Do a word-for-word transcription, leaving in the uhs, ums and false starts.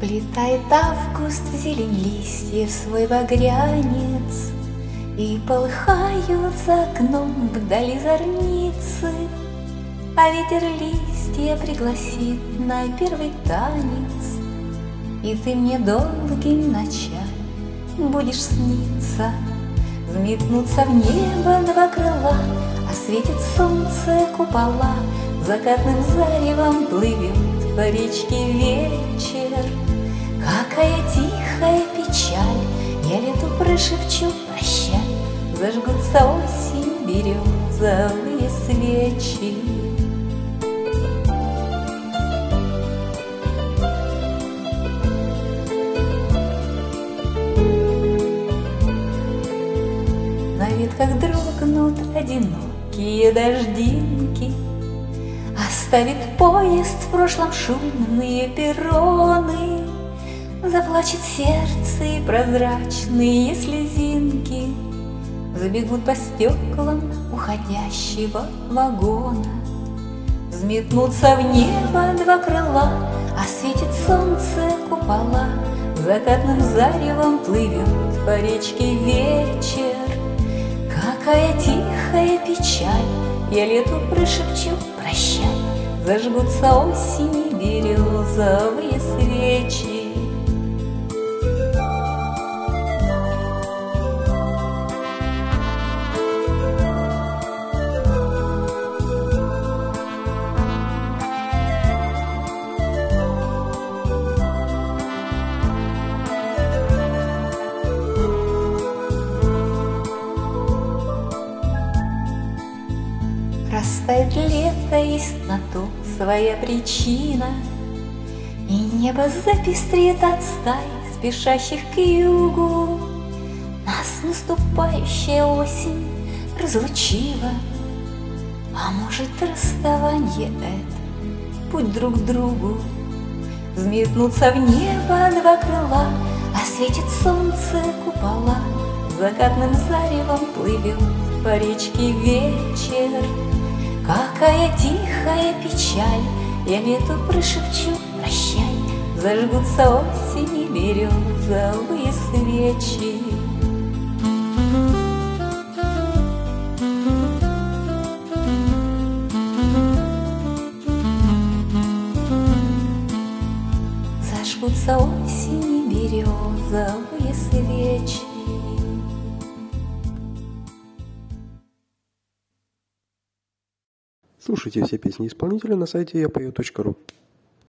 Вплетает август в зелень листьев свой багрянец, И полыхают за окном вдали зорницы, А ветер листья пригласит на первый танец, И ты мне долгими ночами будешь сниться. Взметнутся в небо два крыла, Осветит солнце купола, Закатным заревом плывет по речке вечер. Какая тихая печаль, я лету прошепчу прощай, Зажгутся осень березовые свечи. На ветках дрогнут одинокие дождинки, Оставит поезд в прошлом шумные перроны, Заплачет сердце, и прозрачные слезинки Забегут по стеклам уходящего вагона. Взметнутся в небо два крыла, Осветит солнце купола, Закатным заревом плывет по речке вечер. Какая тихая печаль, я лету прошепчу прощай, Зажгутся осени березовые свечи. Растает лето, есть на то своя причина, И небо запестрит от стай, спешащих к югу. Нас наступающая осень разлучила, А может, расставанье это путь друг к другу. Взметнутся в небо два крыла, Осветит солнце купола, Закатным заревом плывет по речке вечер. Какая тихая печаль, я лету прошепчу прощай, Зажгутся осени березовые свечи. Зажгутся осени березовые свечи. Слушайте все песни исполнителя на сайте я пою точка ру.